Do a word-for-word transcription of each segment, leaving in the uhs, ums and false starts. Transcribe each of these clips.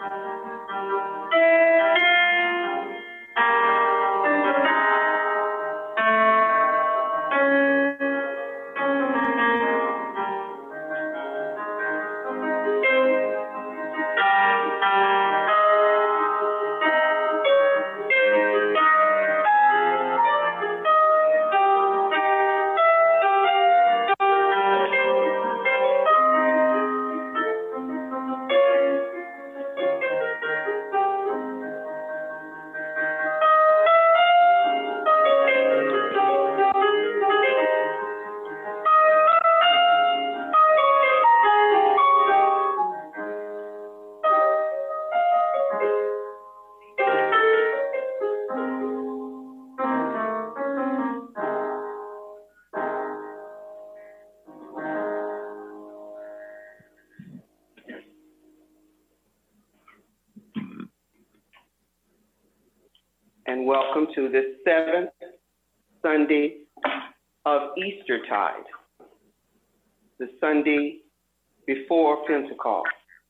And welcome to the seventh Sunday of Eastertide, the Sunday before Pentecost.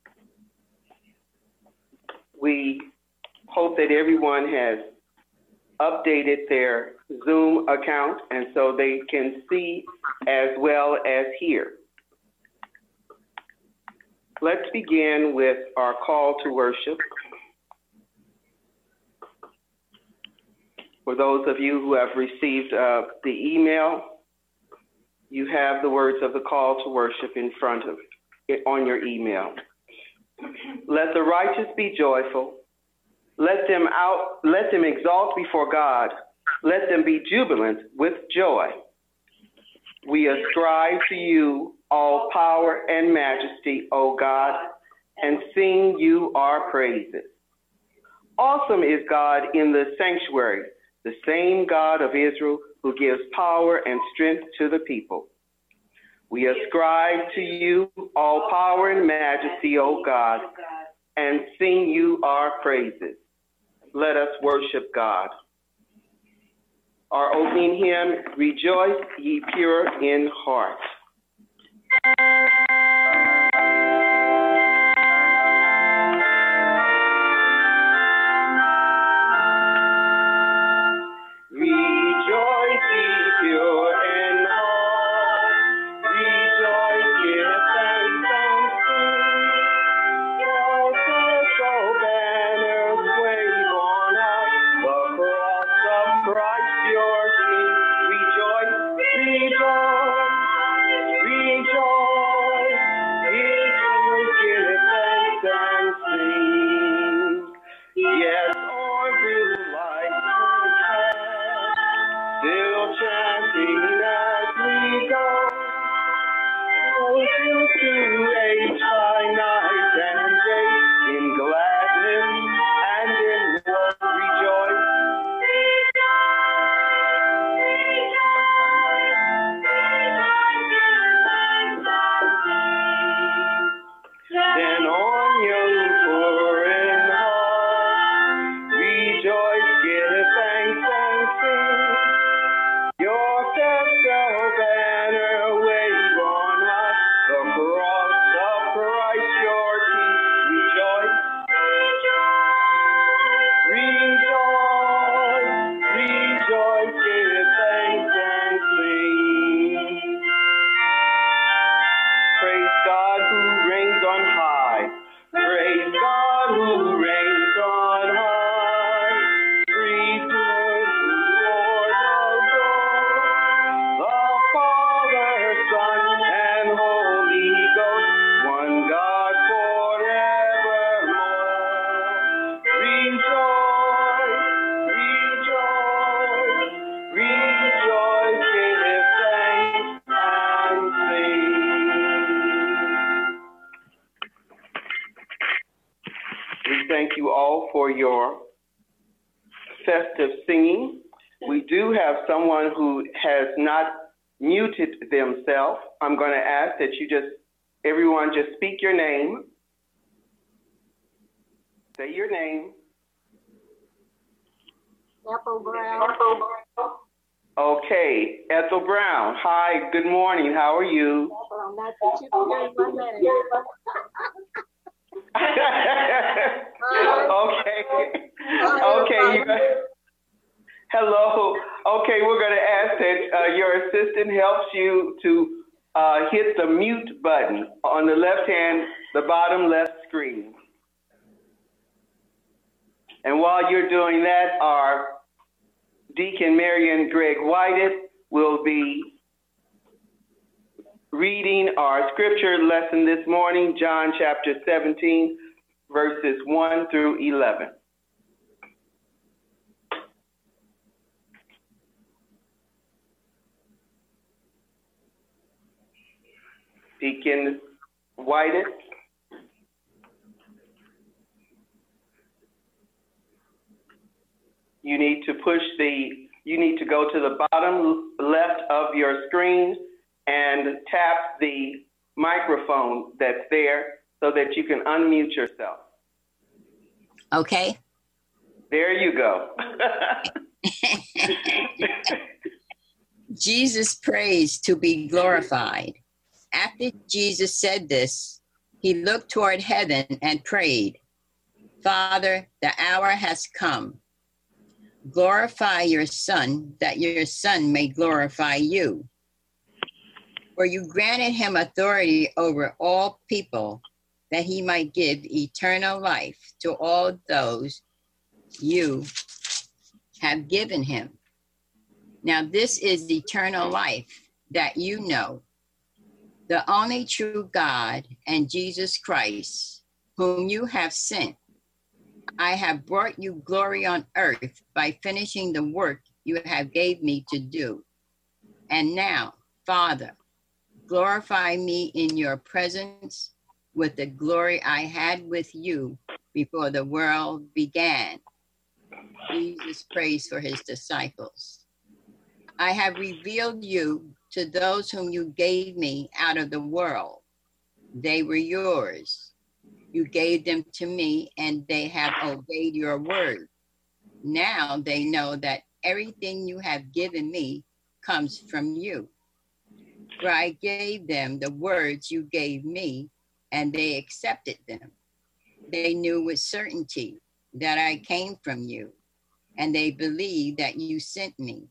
We hope that everyone has updated their Zoom account and so they can see as well as hear. Let's begin with our call to worship. For those of you who have received uh, the email, you have the words of the call to worship in front of it on your email. Let the righteous be joyful. Let them out, let them exalt before God. Let them be jubilant with joy. We ascribe to you all power and majesty, O God, and sing you our praises. Awesome is God in the sanctuary, the same God of Israel who gives power and strength to the people. We ascribe to you all power and majesty, O God, and sing you our praises. Let us worship God. Our opening hymn, Rejoice Ye Pure in Heart. Thank you all for your festive singing. We do have someone who has not muted themselves. I'm going to ask that you just, everyone just speak your name. Say your name. Ethel Brown. Okay, Ethel Brown. Hi, good morning. How are you? Not that you can hear my name. assistant helps you to uh, hit the mute button on the left hand, the bottom left screen. And while you're doing that, our Deacon Marion Greg Whited will be reading our scripture lesson this morning, John chapter seventeen, verses one through eleven. Deacon Whited. You need to push the, you need to go to the bottom left of your screen and tap the microphone that's there so that you can unmute yourself. Okay. There you go. Jesus prays to be glorified. After Jesus said this, he looked toward heaven and prayed, Father, the hour has come. Glorify your Son, that your Son may glorify you. For you granted him authority over all people, that he might give eternal life to all those you have given him. Now this is eternal life, that you know the only true God and Jesus Christ, whom you have sent. I have brought you glory on earth by finishing the work you have gave me to do. And now, Father, glorify me in your presence with the glory I had with you before the world began. Jesus prays for his disciples. I have revealed you to those whom you gave me out of the world. They were yours. You gave them to me, and they have obeyed your word. Now they know that everything you have given me comes from you. For I gave them the words you gave me, and they accepted them. They knew with certainty that I came from you, and they believed that you sent me.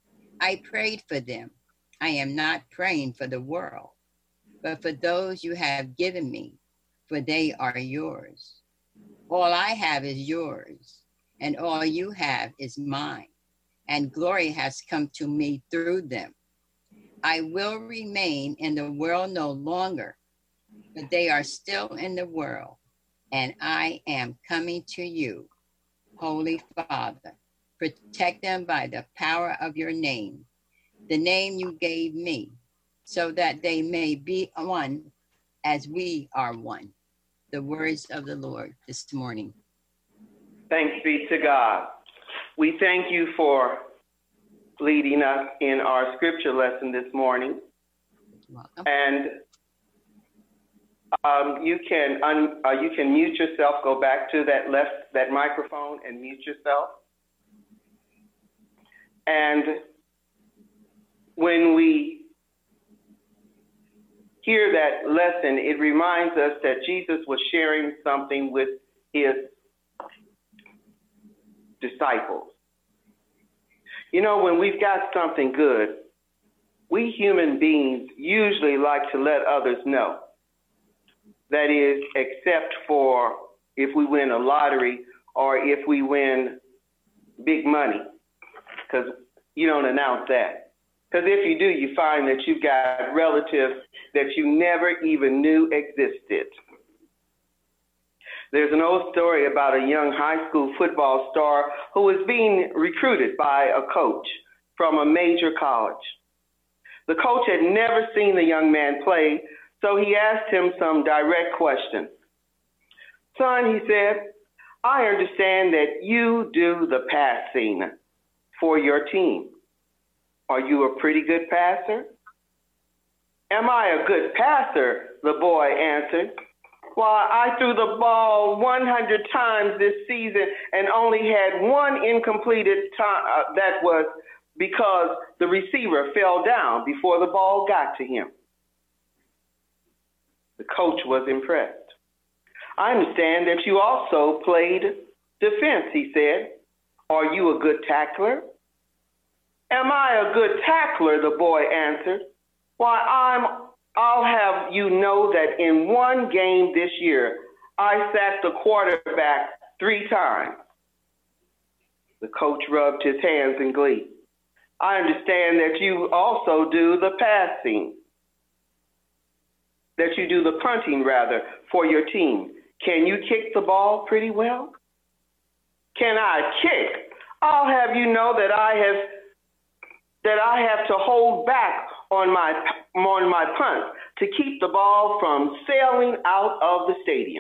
I prayed for them. I am not praying for the world, but for those you have given me, for they are yours. All I have is yours, and all you have is mine, and glory has come to me through them. I will remain in the world no longer, but they are still in the world, and I am coming to you. Holy Father, protect them by the power of your name, the name you gave me, so that they may be one as we are one. The words of the Lord this morning. Thanks be to God. We thank you for leading us in our scripture lesson this morning. You're welcome. And um, you can un, uh, you can mute yourself. Go back to that left that microphone and mute yourself. And when we hear that lesson, it reminds us that Jesus was sharing something with his disciples. You know, when we've got something good, we human beings usually like to let others know. That is, except for if we win a lottery or if we win big money, because you don't announce that. Because if you do, you find that you've got relatives that you never even knew existed. There's an old story about a young high school football star who was being recruited by a coach from a major college. The coach had never seen the young man play, so he asked him some direct questions. Son, he said, I understand that you do the passing for your team. Are you a pretty good passer? Am I a good passer? The boy answered. Why, I threw the ball one hundred times this season and only had one incompleted time. Uh, that was because the receiver fell down before the ball got to him. The coach was impressed. I understand that you also played defense, he said. Are you a good tackler? Am I a good tackler? The boy answered. Why, I'm, I'll have you know that in one game this year, I sacked the quarterback three times. The coach rubbed his hands in glee. I understand that you also do the passing, that you do the punting, rather, for your team. Can you kick the ball pretty well? Can I kick? I'll have you know that I have that I have to hold back on my on my punt to keep the ball from sailing out of the stadium.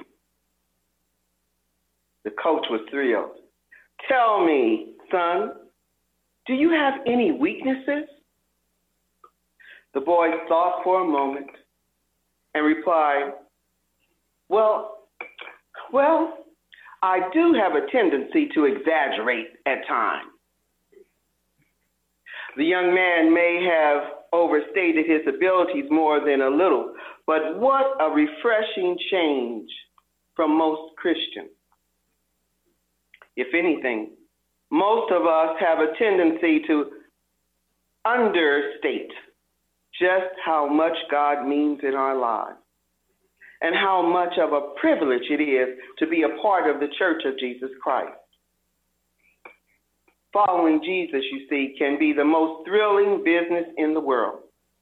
The coach was thrilled. Tell me, son, do you have any weaknesses? The boy thought for a moment and replied, well, well, I do have a tendency to exaggerate at times. The young man may have overstated his abilities more than a little, but what a refreshing change from most Christians. If anything, most of us have a tendency to understate just how much God means in our lives and how much of a privilege it is to be a part of the Church of Jesus Christ. Following Jesus, you see, can be the most thrilling business in the world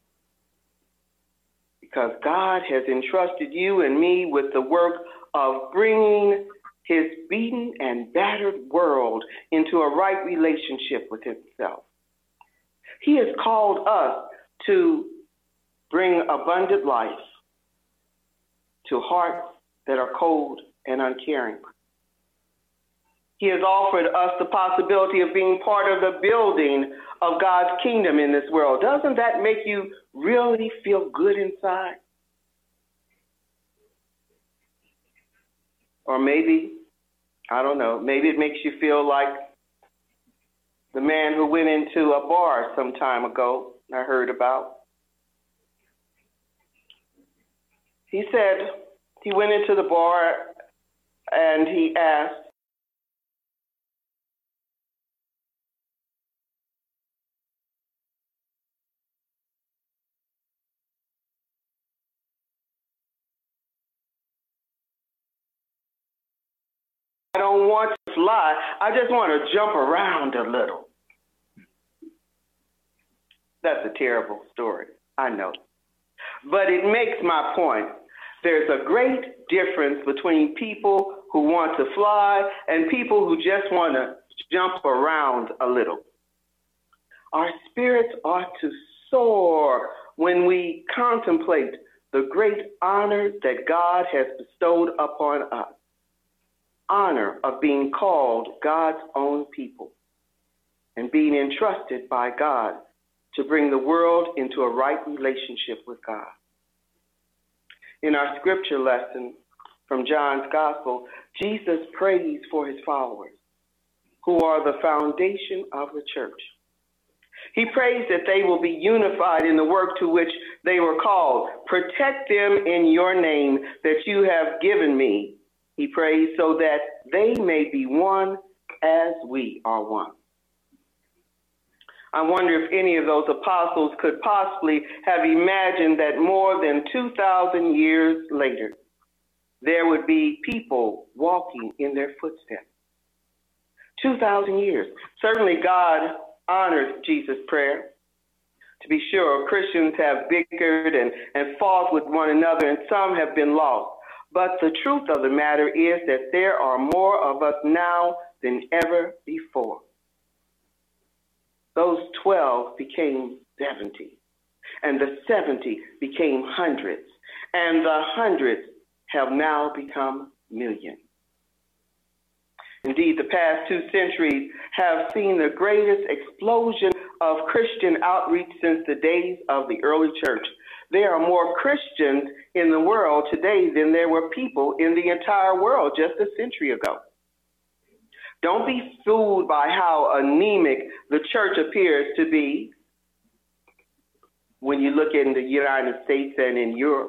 because God has entrusted you and me with the work of bringing his beaten and battered world into a right relationship with himself. He has called us to bring abundant life to hearts that are cold and uncaring. He has offered us the possibility of being part of the building of God's kingdom in this world. Doesn't that make you really feel good inside? Or maybe, I don't know, maybe it makes you feel like the man who went into a bar some time ago, I heard about. He said he went into the bar and he asked, I don't want to fly. I just want to jump around a little. That's a terrible story, I know. But it makes my point. There's a great difference between people who want to fly and people who just want to jump around a little. Our spirits ought to soar when we contemplate the great honor that God has bestowed upon us. Honor of being called God's own people and being entrusted by God to bring the world into a right relationship with God. In our scripture lesson from John's Gospel, Jesus prays for his followers, who are the foundation of the church. He prays that they will be unified in the work to which they were called. Protect them in your name that you have given me, he prays, so that they may be one as we are one. I wonder if any of those apostles could possibly have imagined that more than two thousand years later, there would be people walking in their footsteps. two thousand years. Certainly God honors Jesus' prayer. To be sure, Christians have bickered and, and fought with one another, and some have been lost. But the truth of the matter is that there are more of us now than ever before. Those twelve became seventy, and the seventy became hundreds, and the hundreds have now become millions. Indeed, the past two centuries have seen the greatest explosion of Christian outreach since the days of the early church. There are more Christians in the world today than there were people in the entire world just a century ago. Don't be fooled by how anemic the church appears to be when you look in the United States and in Europe.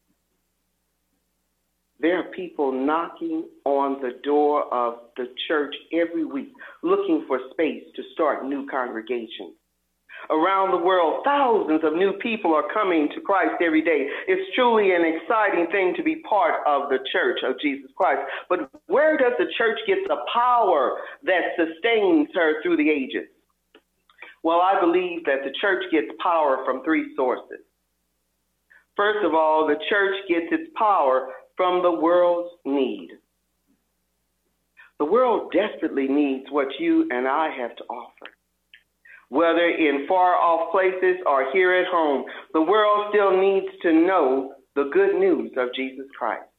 There are people knocking on the door of the church every week, looking for space to start new congregations. Around the world, thousands of new people are coming to Christ every day. It's truly an exciting thing to be part of the church of Jesus Christ. But where does the church get the power that sustains her through the ages? Well, I believe that the church gets power from three sources. First of all, the church gets its power from the world's need. The world desperately needs what you and I have to offer. Whether in far-off places or here at home, the world still needs to know the good news of Jesus Christ.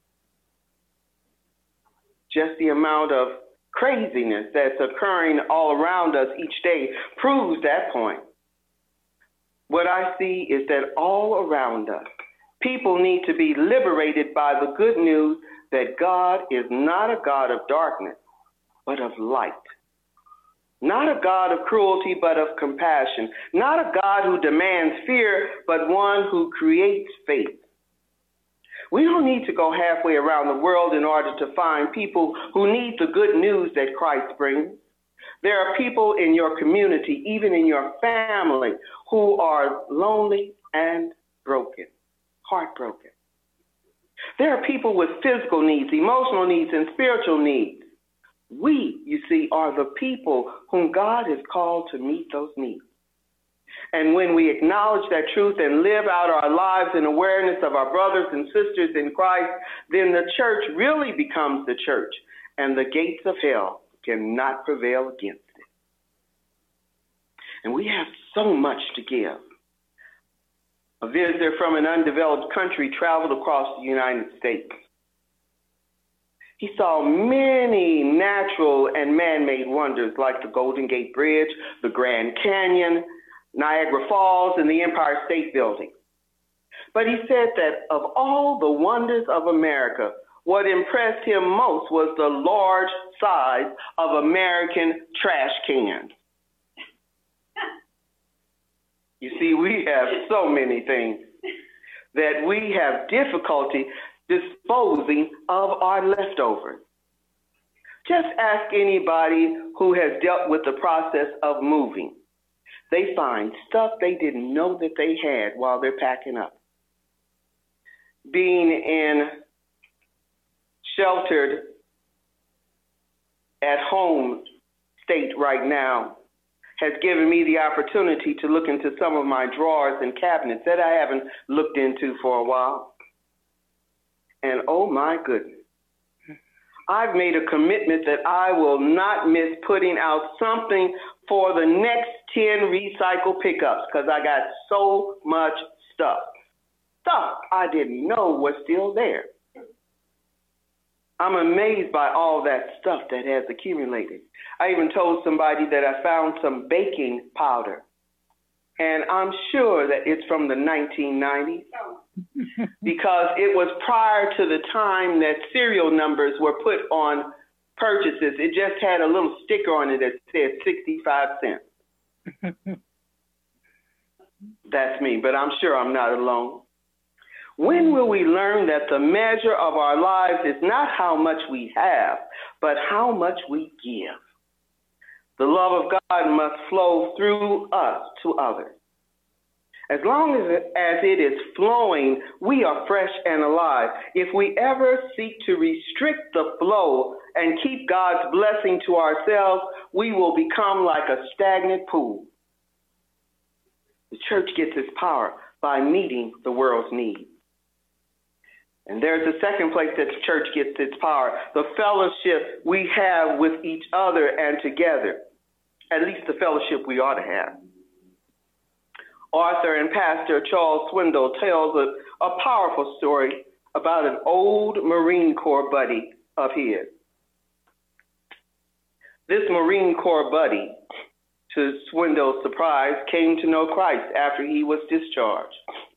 Just the amount of craziness that's occurring all around us each day proves that point. What I see is that all around us, people need to be liberated by the good news that God is not a God of darkness, but of light. Not a God of cruelty, but of compassion. Not a God who demands fear, but one who creates faith. We don't need to go halfway around the world in order to find people who need the good news that Christ brings. There are people in your community, even in your family, who are lonely and broken, heartbroken. There are people with physical needs, emotional needs, and spiritual needs. We, you see, are the people whom God has called to meet those needs. And when we acknowledge that truth and live out our lives in awareness of our brothers and sisters in Christ, then the church really becomes the church, and the gates of hell cannot prevail against it. And we have so much to give. A visitor from an undeveloped country traveled across the United States. He saw many natural and man-made wonders like the Golden Gate Bridge, the Grand Canyon, Niagara Falls, and the Empire State Building. But he said that of all the wonders of America, what impressed him most was the large size of American trash cans. You see, we have so many things that we have difficulty disposing of our leftovers. Just ask anybody who has dealt with the process of moving. They find stuff they didn't know that they had while they're packing up. Being in sheltered at home state right now has given me the opportunity to look into some of my drawers and cabinets that I haven't looked into for a while. And oh my goodness, I've made a commitment that I will not miss putting out something for the next ten recycle pickups because I got so much stuff. Stuff I didn't know was still there. I'm amazed by all that stuff that has accumulated. I even told somebody that I found some baking powder, and I'm sure that it's from the nineteen nineties because it was prior to the time that serial numbers were put on purchases. It just had a little sticker on it that said sixty-five cents. That's me, but I'm sure I'm not alone. When will we learn that the measure of our lives is not how much we have, but how much we give? The love of God must flow through us to others. As long as it, as it is flowing, we are fresh and alive. If we ever seek to restrict the flow and keep God's blessing to ourselves, we will become like a stagnant pool. The church gets its power by meeting the world's needs. And there's a second place that the church gets its power, the fellowship we have with each other and together, at least the fellowship we ought to have. Author and pastor Charles Swindoll tells a, a powerful story about an old Marine Corps buddy of his. This Marine Corps buddy, to Swindoll's surprise, came to know Christ after he was discharged.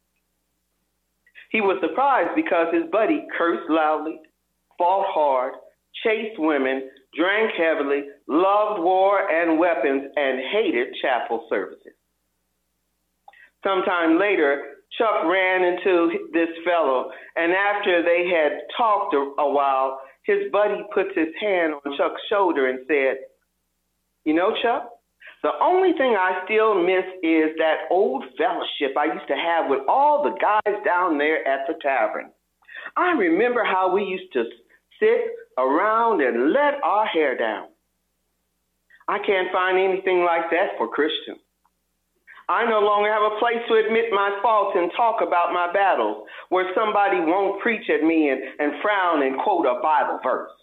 He was surprised because his buddy cursed loudly, fought hard, chased women, drank heavily, loved war and weapons, and hated chapel services. Sometime later, Chuck ran into this fellow, and after they had talked a, a while, his buddy puts his hand on Chuck's shoulder and said, "You know, Chuck, The only thing I still miss is that old fellowship I used to have with all the guys down there at the tavern. I remember how we used to sit around and let our hair down. I can't find anything like that for Christians. I no longer have a place to admit my faults and talk about my battles, where somebody won't preach at me and, and frown and quote a Bible verse.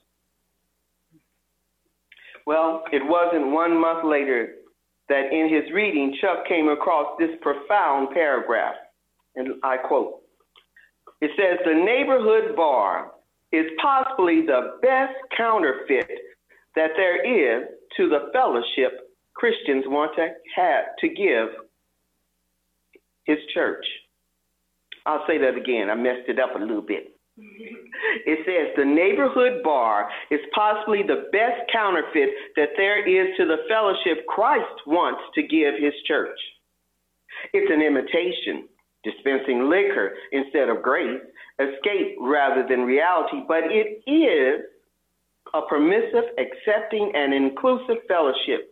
Well, it wasn't one month later that in his reading, Chuck came across this profound paragraph, and I quote, it says, "The neighborhood bar is possibly the best counterfeit that there is to the fellowship Christians want to have to give his church." I'll say that again. I messed it up a little bit. It says, "The neighborhood bar is possibly the best counterfeit that there is to the fellowship Christ wants to give his church. It's an imitation, dispensing liquor instead of grace, escape rather than reality, but it is a permissive, accepting, and inclusive fellowship.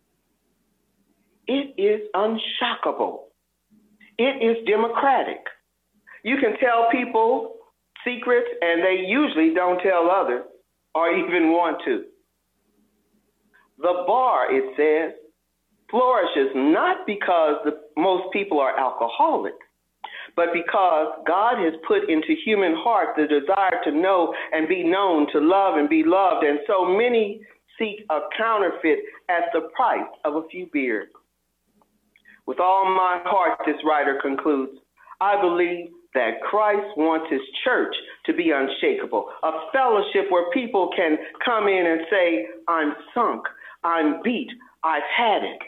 It is unshockable. It is democratic. You can tell people secrets, and they usually don't tell others or even want to. The bar," it says, "flourishes not because the, most people are alcoholics, but because God has put into human heart the desire to know and be known, to love and be loved, and so many seek a counterfeit at the price of a few beers. With all my heart," this writer concludes, "I believe that Christ wants his church to be unshakable, a fellowship where people can come in and say, 'I'm sunk, I'm beat, I've had it.'"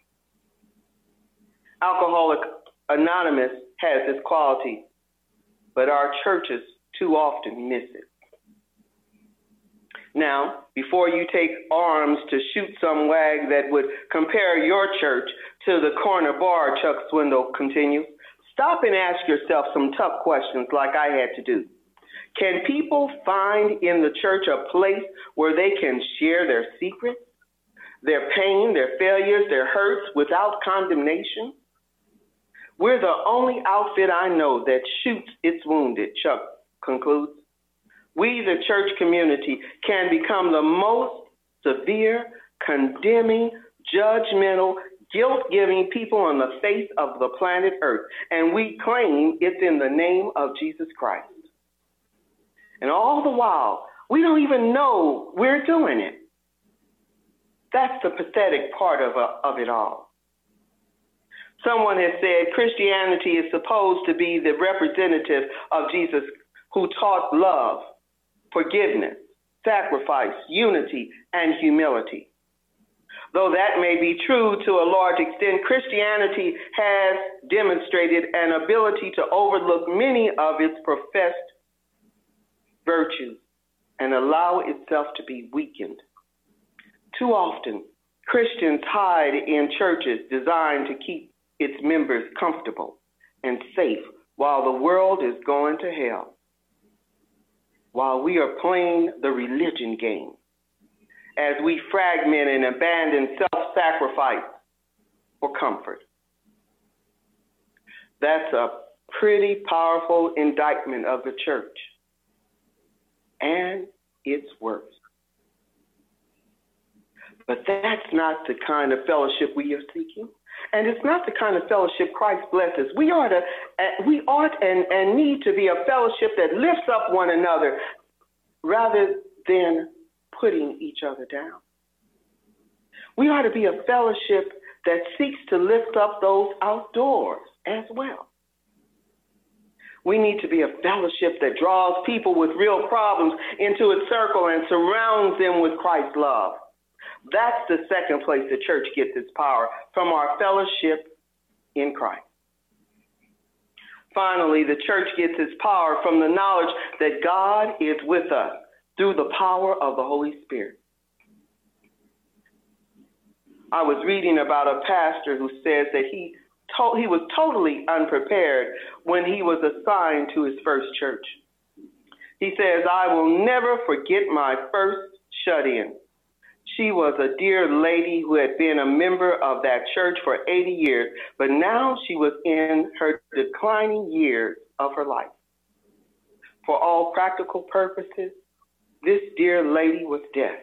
Alcoholics Anonymous has this quality, but our churches too often miss it. Now, before you take arms to shoot some wag that would compare your church to the corner bar, Chuck Swindoll continues, stop and ask yourself some tough questions like I had to do. Can people find in the church a place where they can share their secrets, their pain, their failures, their hurts without condemnation? We're the only outfit I know that shoots its wounded, Chuck concludes. We, the church community, can become the most severe, condemning, judgmental, guilt-giving people on the face of the planet Earth, and we claim it's in the name of Jesus Christ. And all the while, we don't even know we're doing it. That's the pathetic part of, uh, of it all. Someone has said Christianity is supposed to be the representative of Jesus, who taught love, forgiveness, sacrifice, unity, and humility. Though that may be true to a large extent, Christianity has demonstrated an ability to overlook many of its professed virtues and allow itself to be weakened. Too often, Christians hide in churches designed to keep its members comfortable and safe while the world is going to hell, while we are playing the religion game, as we fragment and abandon self-sacrifice for comfort. That's a pretty powerful indictment of the church and its works. But that's not the kind of fellowship we are seeking. And it's not the kind of fellowship Christ blesses. We ought to, we ought and, and need to be a fellowship that lifts up one another rather than putting each other down. We ought to be a fellowship that seeks to lift up those outdoors as well. We need to be a fellowship that draws people with real problems into its circle and surrounds them with Christ's love. That's the second place the church gets its power, from our fellowship in Christ. Finally, the church gets its power from the knowledge that God is with us through the power of the Holy Spirit. I was reading about a pastor who says that he to- he was totally unprepared when he was assigned to his first church. He says, "I will never forget my first shut-in. She was a dear lady who had been a member of that church for eighty years, but now she was in her declining years of her life. For all practical purposes, this dear lady was deaf.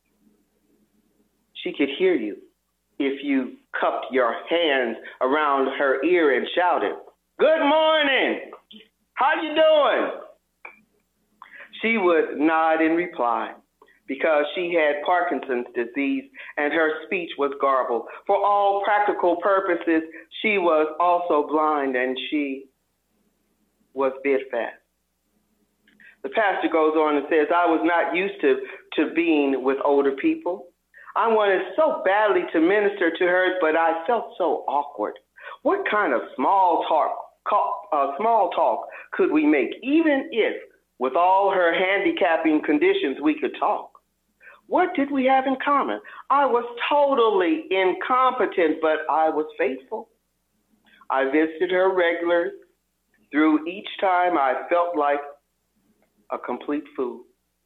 She could hear you if you cupped your hands around her ear and shouted, "Good morning! How you doing?" She would nod in reply because she had Parkinson's disease and her speech was garbled. For all practical purposes, she was also blind and she was bedfast. The pastor goes on and says, "I was not used to, to being with older people. I wanted so badly to minister to her, but I felt so awkward. What kind of small talk, uh, small talk could we make, even if with all her handicapping conditions we could talk? What did we have in common? I was totally incompetent, but I was faithful. I visited her regularly. Through each time I felt like a complete fool.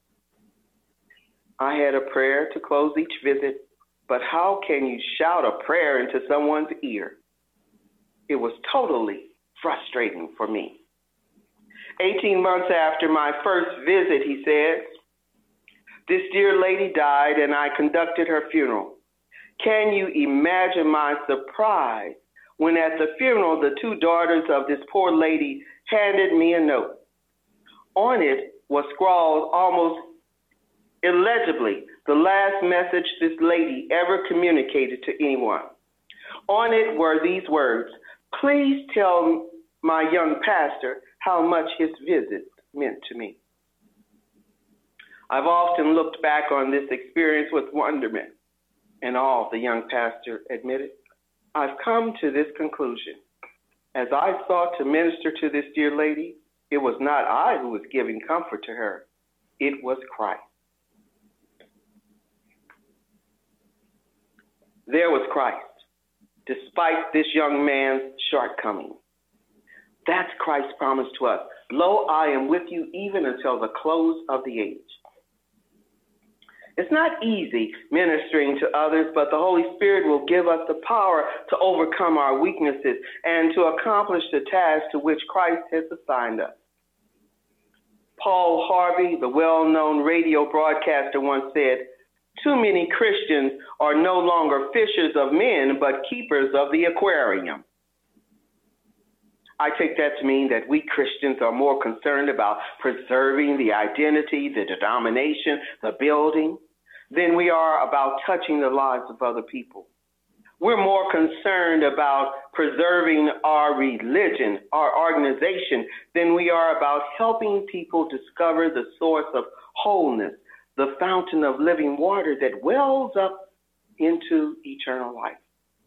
I had a prayer to close each visit, but how can you shout a prayer into someone's ear? It was totally frustrating for me." eighteen months after my first visit, he says, "This dear lady died and I conducted her funeral. Can you imagine my surprise when at the funeral the two daughters of this poor lady handed me a note. On it was scrawled almost illegibly the last message this lady ever communicated to anyone. On it were these words, 'Please tell my young pastor how much his visit meant to me.' I've often looked back on this experience with wonderment and awe," the young pastor admitted. "I've come to this conclusion. As I sought to minister to this dear lady, it was not I who was giving comfort to her. It was Christ." There was Christ, despite this young man's shortcomings. That's Christ's promise to us. "Lo, I am with you even until the close of the age." It's not easy ministering to others, but the Holy Spirit will give us the power to overcome our weaknesses and to accomplish the task to which Christ has assigned us. Paul Harvey, the well-known radio broadcaster, once said, "Too many Christians are no longer fishers of men, but keepers of the aquarium." I take that to mean that we Christians are more concerned about preserving the identity, the denomination, the building, than we are about touching the lives of other people. We're more concerned about preserving our religion, our organization, than we are about helping people discover the source of wholeness, the fountain of living water that wells up into eternal life.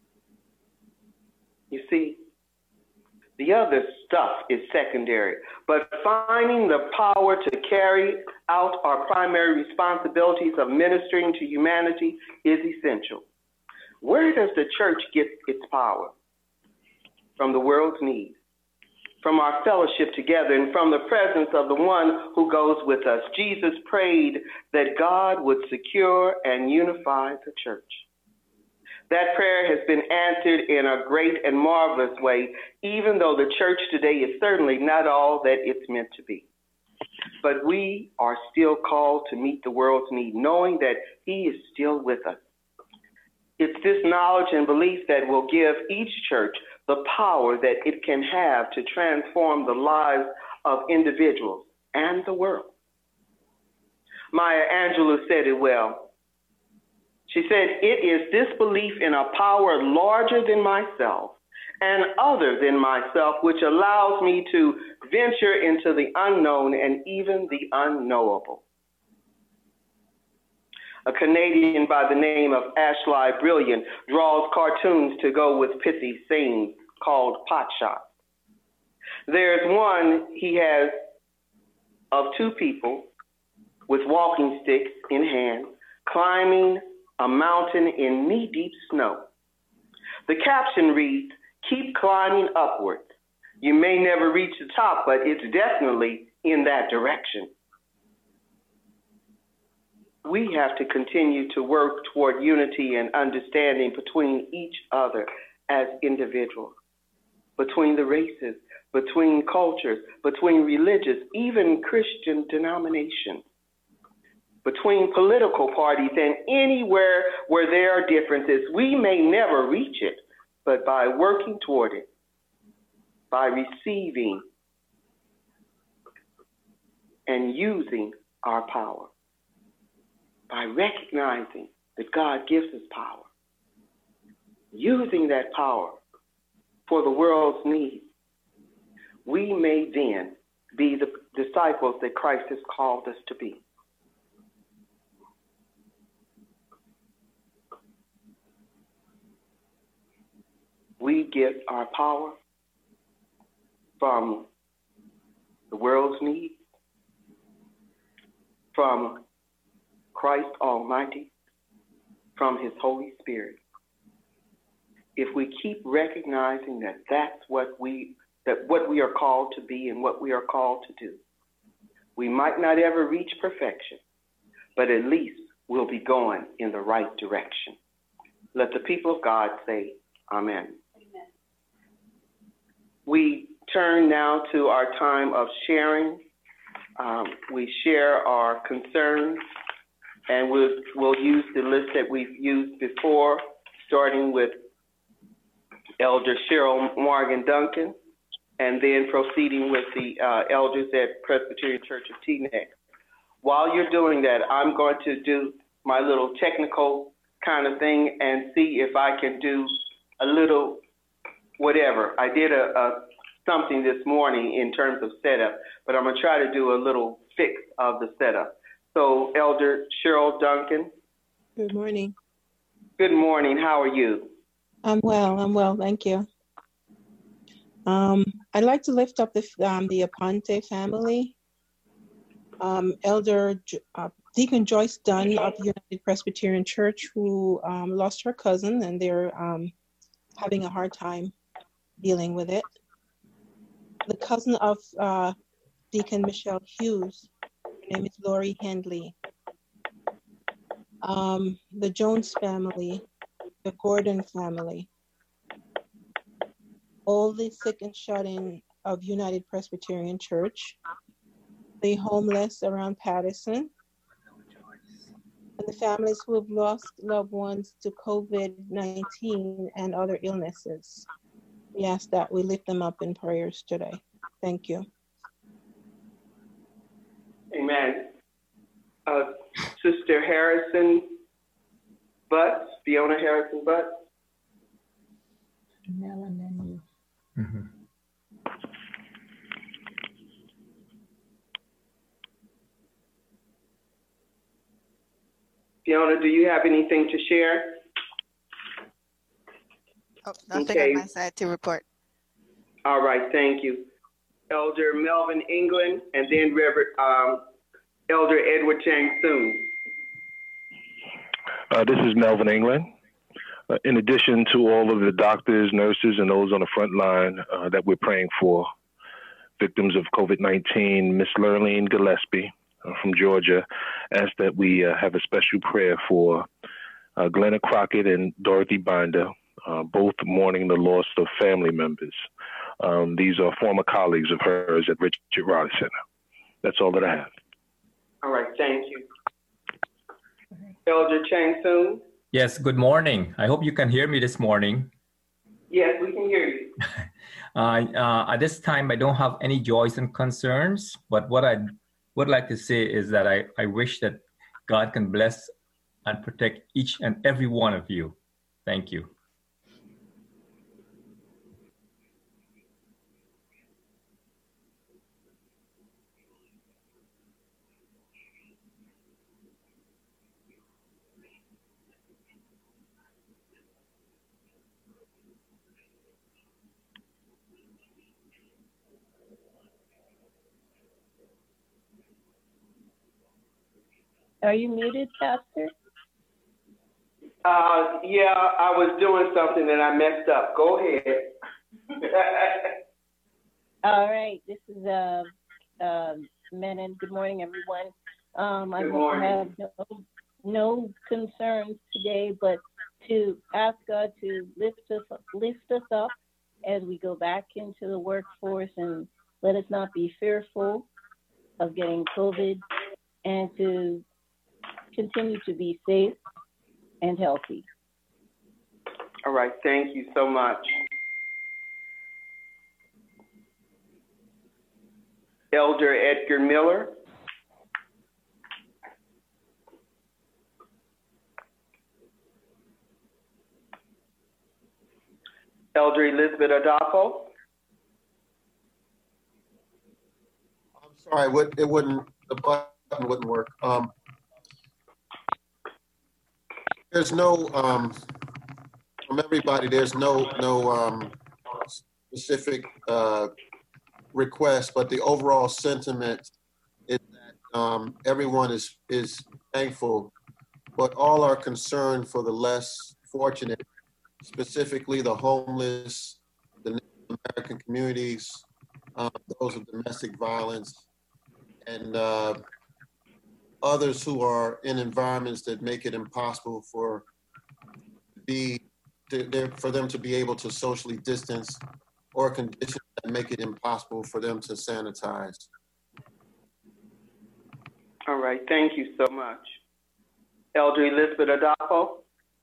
You see, the other stuff is secondary, but finding the power to carry out our primary responsibilities of ministering to humanity is essential. Where does the church get its power? From the world's needs, from our fellowship together, and from the presence of the one who goes with us. Jesus prayed that God would secure and unify the church. That prayer has been answered in a great and marvelous way, even though the church today is certainly not all that it's meant to be. But we are still called to meet the world's need, knowing that he is still with us. It's this knowledge and belief that will give each church the power that it can have to transform the lives of individuals and the world. Maya Angelou said it well. She said, "It is this belief in a power larger than myself and other than myself which allows me to venture into the unknown and even the unknowable." A Canadian by the name of Ashley Brilliant draws cartoons to go with pithy sayings called pot shots. There's one he has of two people with walking sticks in hand climbing a mountain in knee-deep snow. The caption reads, "Keep climbing upwards. You may never reach the top, but it's definitely in that direction." we have to continue to work toward unity and understanding between each other as individuals, between the races, between cultures, between religious, even Christian denominations, between political parties, and anywhere where there are differences. We may never reach it, but by working toward it, by receiving and using our power, by recognizing that God gives us power, using that power for the world's needs, we may then be the disciples that Christ has called us to be. We get our power from the world's needs, from Christ Almighty, from His Holy Spirit. If we keep recognizing that that's what we that what we are called to be and what we are called to do, we might not ever reach perfection, but at least we'll be going in the right direction. Let the people of God say, Amen. Amen. We turn now to our time of sharing. Um, we share our concerns, and we'll, we'll use the list that we've used before, starting with Elder Cheryl Morgan Duncan, and then proceeding with the uh, elders at Presbyterian Church of Teaneck. While you're doing that, I'm going to do my little technical kind of thing and see if I can do a little whatever. I did a, a something this morning in terms of setup, but I'm going to try to do a little fix of the setup. So, Elder Cheryl Duncan. Good morning. Good morning. How are you? I'm well. I'm well. Thank you. Um, I'd like to lift up the um, the Aponte family. Um, Elder uh, Deacon Joyce Dunn of United Presbyterian Church, who um, lost her cousin, and they're um, having a hard time dealing with it. The cousin of uh, Deacon Michelle Hughes, her name is Lori Hendley. Um, the Jones family, the Gordon family, all the sick and shut-in of United Presbyterian Church, the homeless around Patterson, and the families who have lost loved ones to COVID nineteen and other illnesses. We ask that we lift them up in prayers today. Thank you. Amen. Uh, Sister Harrison Butts, Fiona Harrison Butts. Mm-hmm. Fiona, do you have anything to share? Oh, nothing Okay. on my side to report. All right, thank you. Elder Melvin England, and then Reverend um, Elder Edward Chang Soon. Uh, this is Melvin England. Uh, in addition to all of the doctors, nurses, and those on the front line uh, that we're praying for, victims of COVID nineteen, Miss Lurleen Gillespie uh, from Georgia asked that we uh, have a special prayer for uh, Glenna Crockett and Dorothy Binder, uh, both mourning the loss of family members. Um, these are former colleagues of hers at Richard Raleigh Center. That's all that I have. All right, thank you. Elder Chang Soon? Yes, good morning. I hope you can hear me this morning. Yes, we can hear you. uh, uh, at this time, I don't have any joys and concerns, but what I would like to say is that I, I wish that God can bless and protect each and every one of you. Thank you. Are you muted, Pastor? Uh, yeah, I was doing something and I messed up. Go ahead. All right. This is uh, uh, Menon. Good morning, everyone. Um, I Good will morning. have no no concerns today, but to ask God to lift us up, lift us up as we go back into the workforce, and let us not be fearful of getting COVID, and to continue to be safe and healthy. All right, thank you so much. Elder Edgar Miller. Elder Elizabeth Adolfo. I'm sorry, it would- it wouldn't, the button wouldn't work. Um, there's no, um, from everybody, there's no, no um, specific uh, request, but the overall sentiment is that um, everyone is, is thankful, but all are concerned for the less fortunate, specifically the homeless, the Native American communities, um, those of domestic violence, and uh, others who are in environments that make it impossible for be to, for them to be able to socially distance, or conditions that make it impossible for them to sanitize. All right, thank you so much. Elder Elizabeth Adolfo.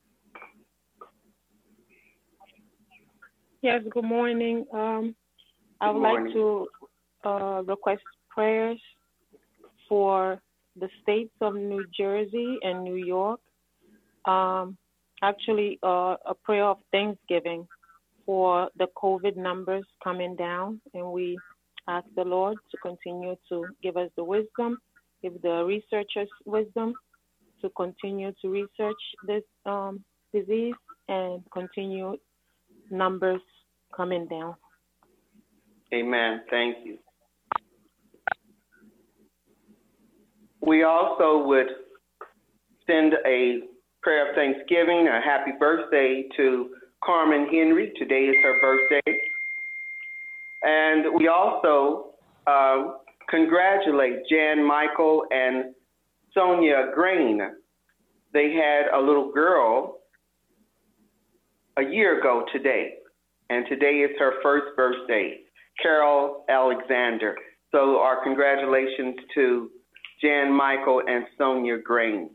Yes, good morning. Um, I would like to uh, request prayers for the states of New Jersey and New York. Um, actually, uh, a prayer of thanksgiving for the COVID numbers coming down, and we ask the Lord to continue to give us the wisdom, give the researchers wisdom to continue to research this um, disease and continue numbers coming down. Amen. Thank you. We also would send a prayer of thanksgiving, a happy birthday to Carmen Henry. Today is her birthday. And we also uh, congratulate Jan Michael and Sonia Grain. They had a little girl a year ago today, and today is her first birthday, Carol Alexander. So our congratulations to Jan Michael and Sonia Grain.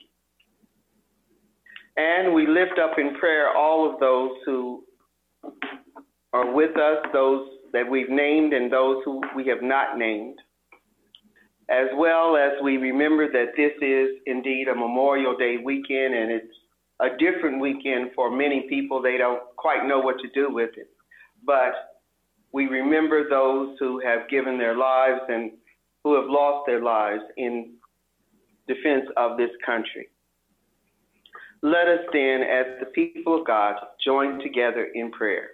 And we lift up in prayer all of those who are with us, those that we've named and those who we have not named, as well as we remember that this is indeed a Memorial Day weekend, and it's a different weekend for many people. They don't quite know what to do with it. But we remember those who have given their lives and who have lost their lives in defense of this country. Let us then, as the people of God, join together in prayer.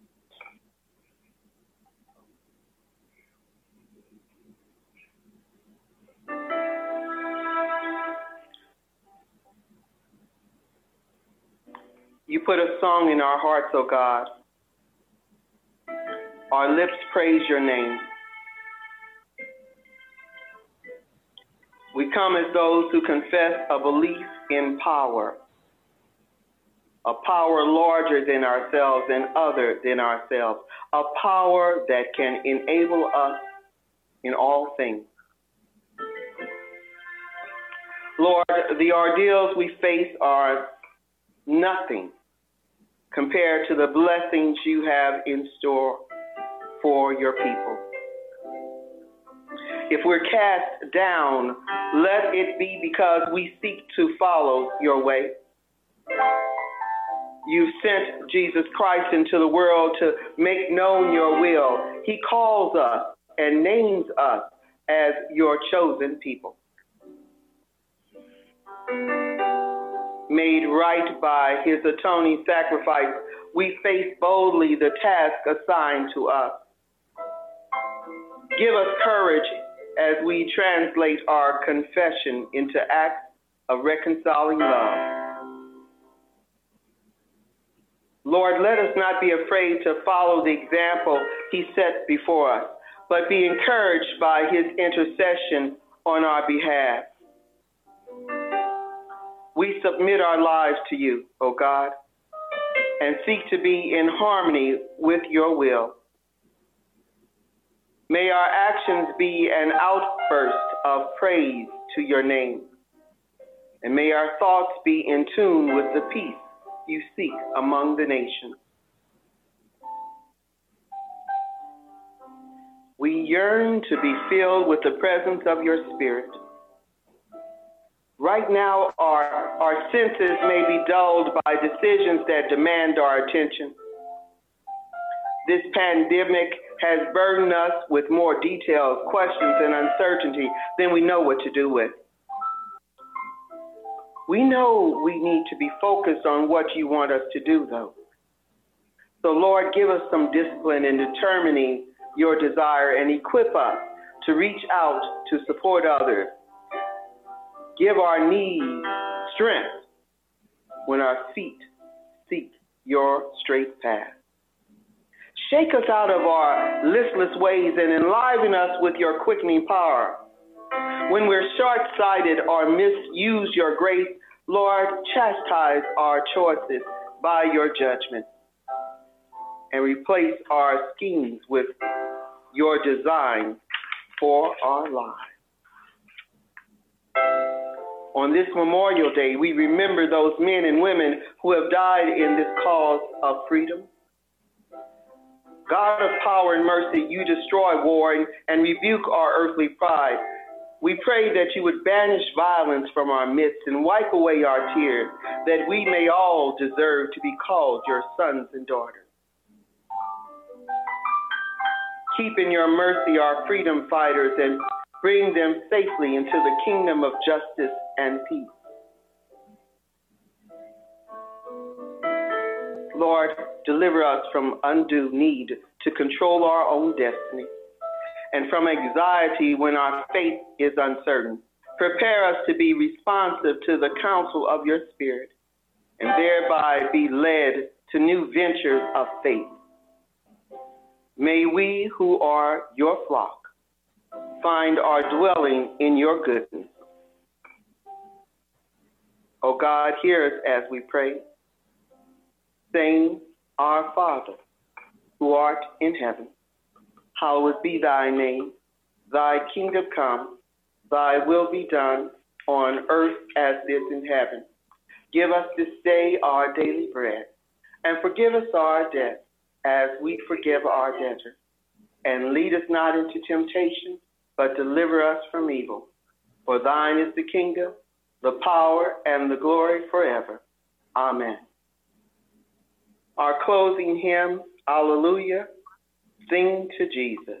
You put a song in our hearts, O God. Our lips praise your name. We come as those who confess a belief in power, a power larger than ourselves and other than ourselves, a power that can enable us in all things. Lord, the ordeals we face are nothing compared to the blessings you have in store for your people. If we're cast down, let it be because we seek to follow your way. You've sent Jesus Christ into the world to make known your will. He calls us and names us as your chosen people. Made right by his atoning sacrifice, we face boldly the task assigned to us. Give us courage as we translate our confession into acts of reconciling love. Lord, let us not be afraid to follow the example he sets before us, but be encouraged by his intercession on our behalf. we submit our lives to you, O God, and seek to be in harmony with your will. May our actions be an outburst of praise to your name, and may our thoughts be in tune with the peace you seek among the nations. We yearn to be filled with the presence of your Spirit. Right now, our, our senses may be dulled by decisions that demand our attention. This pandemic has burdened us with more details, questions, and uncertainty than we know what to do with. We know we need to be focused on what you want us to do, though. So, Lord, give us some discipline in determining your desire and equip us to reach out to support others. Give our knees strength when our feet seek your straight path. Shake us out of our listless ways and enliven us with your quickening power. When we're short-sighted or misuse your grace, Lord, chastise our choices by your judgment and replace our schemes with your design for our lives. On this Memorial Day, we remember those men and women who have died in this cause of freedom. God of power and mercy, you destroy war and, and rebuke our earthly pride. We pray that you would banish violence from our midst and wipe away our tears, that we may all deserve to be called your sons and daughters. Keep in your mercy our freedom fighters and bring them safely into the kingdom of justice and peace. Lord, deliver us from undue need to control our own destiny and from anxiety when our faith is uncertain. Prepare us to be responsive to the counsel of your Spirit and thereby be led to new ventures of faith. May we who are your flock find our dwelling in your goodness. O God, hear us as we pray. Saying, Our Father, who art in heaven, hallowed be thy name. Thy kingdom come, thy will be done on earth as it is in heaven. Give us this day our daily bread, and forgive us our debts as we forgive our debtors. And lead us not into temptation, but deliver us from evil. For thine is the kingdom, the power, and the glory forever. Amen. Our closing hymn, Alleluia, Sing to Jesus.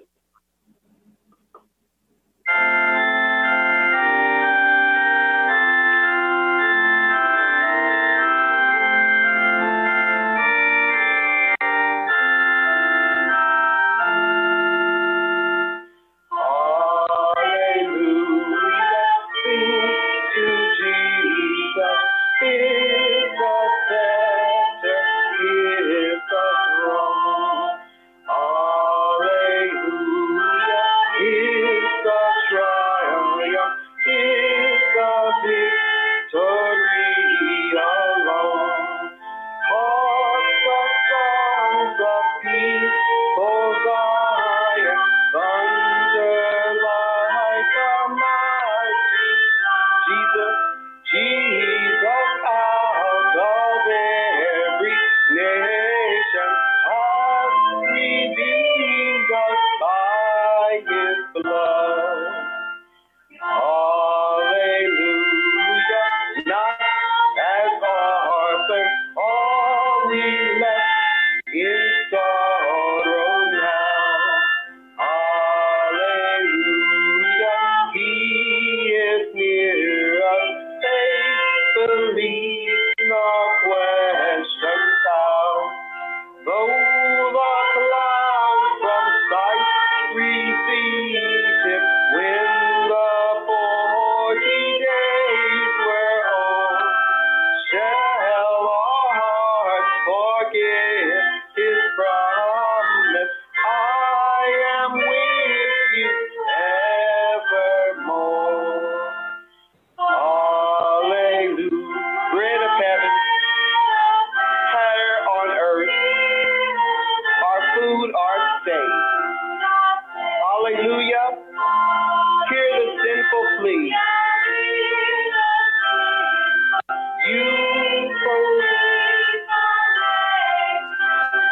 Shall our hearts forget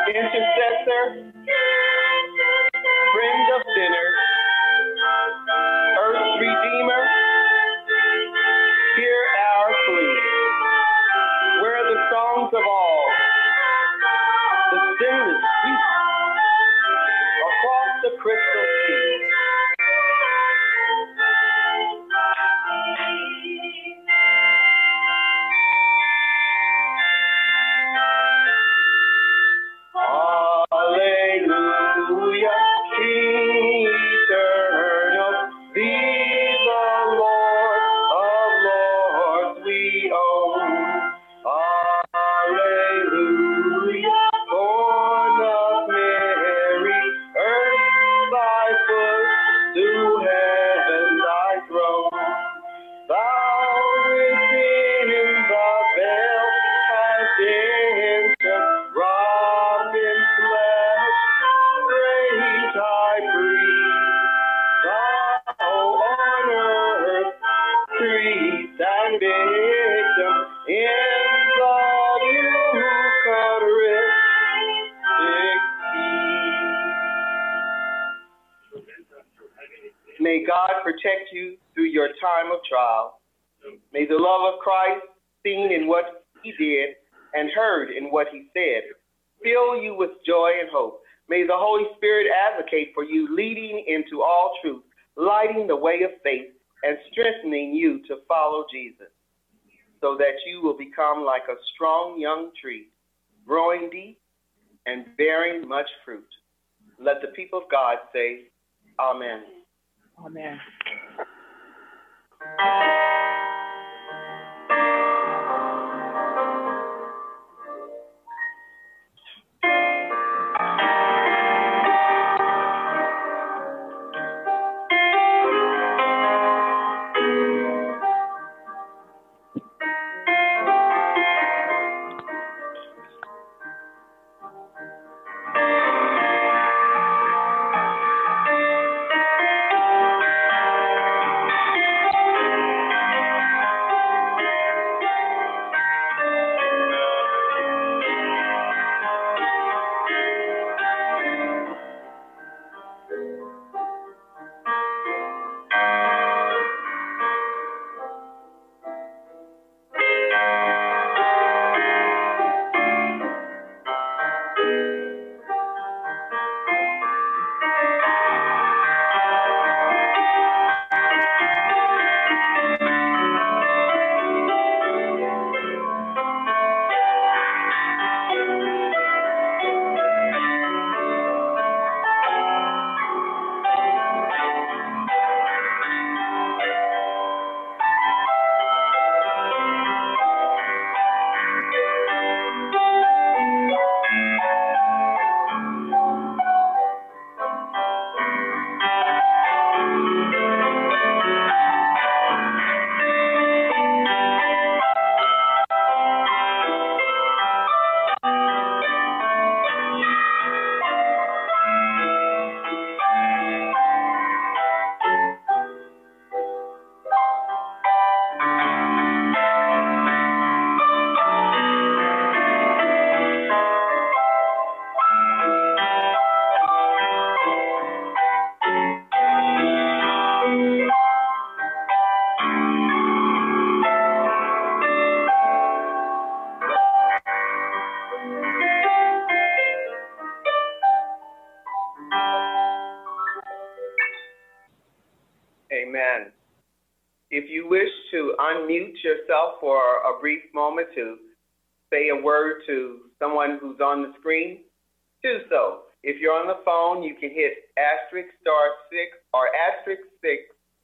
intercessor, friend of sinners, earth's redeemer, hear our plea. We're the songs of all, the sinless sweet, across the crystal sea. Hallelujah, King eternal, thee the Lord of lords we own. Hallelujah, born of Mary, earth thy footstool, heaven thy throne. Thou within the veil hast entered, robed in flesh, great high priest. Thou on earth, priest and victim in the Eucharistic feast. May God protect you through your time of trial. May the love of Christ, seen in what he did and heard in what he said, fill you with joy and hope. May the Holy Spirit advocate for you, leading into all truth, lighting the way of faith, and strengthening you to follow Jesus, so that you will become like a strong young tree, growing deep and bearing much fruit. Let the people of God say, Amen. Amen. Amen. If you wish to unmute yourself for a brief moment to say a word to someone who's on the screen, do so. If you're on the phone, you can hit asterisk star six or asterisk six.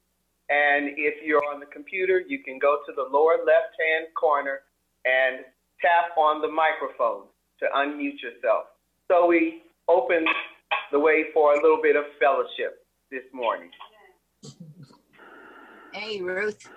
And if you're on the computer, you can go to the lower left-hand corner and tap on the microphone to unmute yourself. So we open the way for a little bit of fellowship this morning. Hey, Ruth.